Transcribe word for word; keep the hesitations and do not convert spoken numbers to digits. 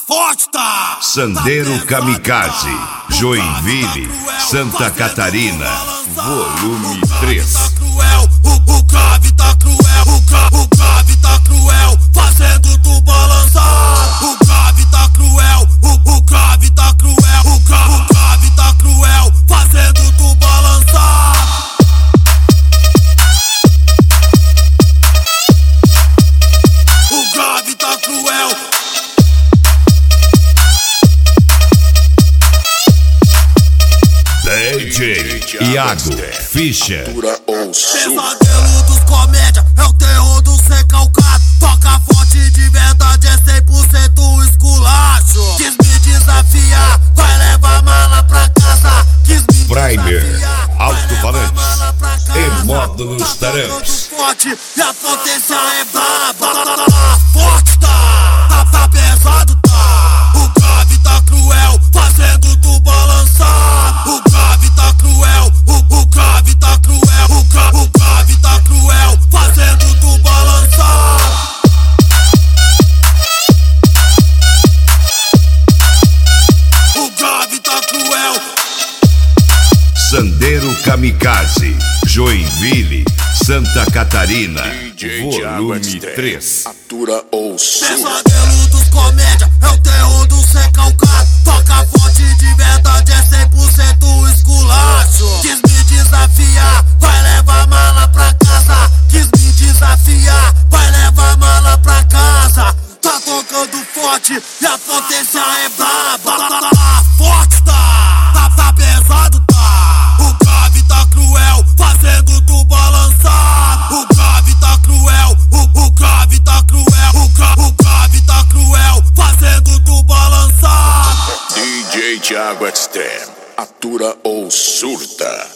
forte tá! Sandeiro Kamikaze, Joinville, Santa Catarina, volume três. Tá cruel, o, o grave tá cruel, o, gra, o grave tá cruel, fazendo tu balançar. O grave tá cruel, o, o grave tá cruel, o, gra, o grave tá cruel, fazendo tu balançar. O grave tá cruel. D J Iago Fischer. Pesadelo dos comédia, é o terror do ser calcado. Toca forte de verdade, é cem por cento esculacho. Quis me desafiar, vai levar mala pra casa. Quis me Primer, desafiar, alto-falantes e módulos tarantes. forte e a potência é braba. Forte tá, tá, tá pesado tá. O grave tá cruel, fazendo tu balançar. O grave tá cruel, o, o grave tá cruel, o, gra, o grave tá cruel, fazendo tu balançar. O grave tá cruel. Sandeiro Kamikaze, Joinville, Santa Catarina, volume três. Atura ou surta. Pesadelo dos comédia, é o terror do ser calcado. Toca forte de verdade, é cem por cento esculacho. Quis me desafiar, vai levar mala pra casa. Quis me desafiar, vai levar mala pra casa. Tá tocando forte e a potência é braba. Forte tá, tá, tá pesado tá. O grave tá cruel, fazendo tu balançar. O grave tá cruel, o, o grave tá cruel, o, gra, o grave tá cruel, fazendo tu balançar. D J Thiago Extreme. Atura ou surta.